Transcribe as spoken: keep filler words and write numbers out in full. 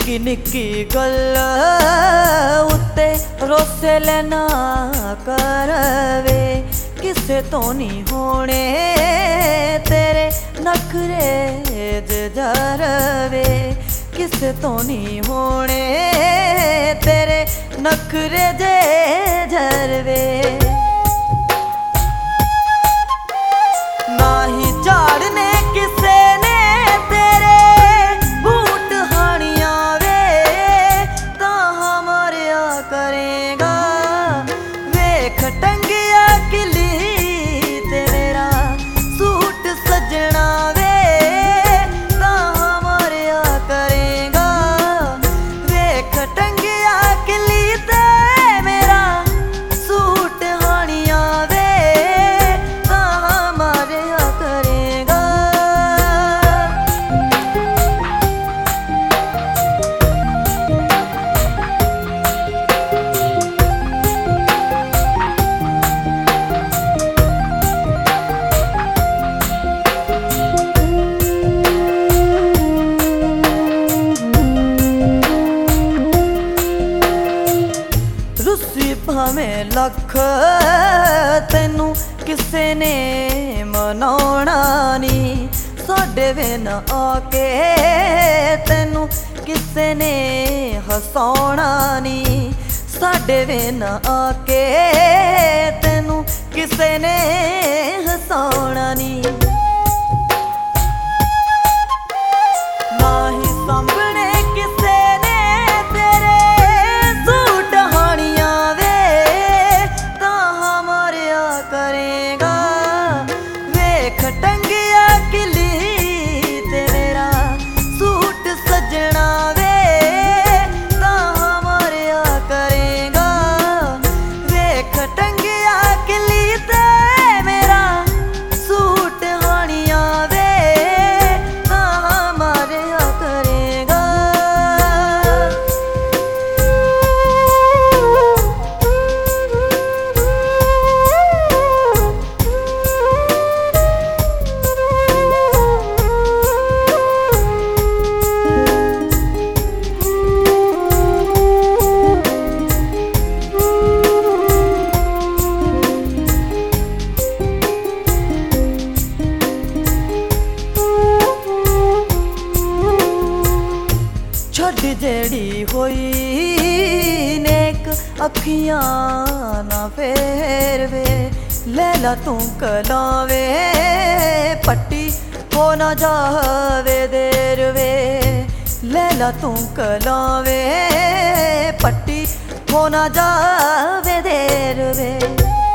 निक्की निक्की गल उत्ते रोसे लेना करवे, किसे तो नहीं होने तेरे नखरे जरवे, किसे तो नहीं होने तेरे नखरे जे जरवे। ना ही झाड़ने किसे ने तेरे बूट हानिया वे, तां मरिया करेगा वेख टंगिया किली ते मेरा सूट सजना वे, तां मरिया करेगा वेख टंगिया किली ते मेरा सूट हानिया वे, तां मरिया करेगा। रुस्सी भावें लख तैनू किसे ने मनाउणा नी, साडे बिन आके तैनू किसे ने हसाउणा नी, साडे बिन आके तैनू किसे ने हसाउणा नी। ना ही सामने किसे ने तेरे सूट हानिया वे, तां मरिया करेगा वेख टंगिया किली ते मेरा सूट सजना वे, तां मरिया करेगा वेख टंगिया किली ते मेरा सूट हानिया वे, तां मरिया करेगा। छड़ जेड़ी होई नेक अखियां ना फेरवे, लैला तू कलावे पट्टी हो ना जावे देर वे, लैला तू कलावे पट्टी हो ना जावे देर वे।